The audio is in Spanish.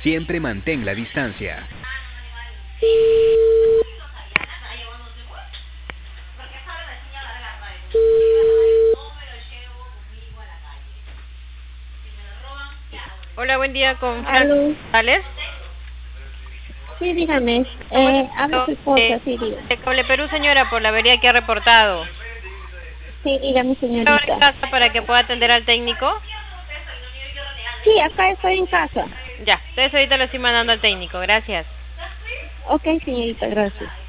Siempre mantén la distancia. Hola, buen día con Fran Aló. González. Sí, dígame. Habla su esposa, sí, dígame. De Cable Perú, señora, por la avería que ha reportado. Sí, dígame, ¿Está ahora en señorita. casa para que pueda atender al técnico? Sí, acá estoy en casa. Ya, entonces ahorita lo estoy mandando al técnico. Gracias. Ok, señorita, gracias.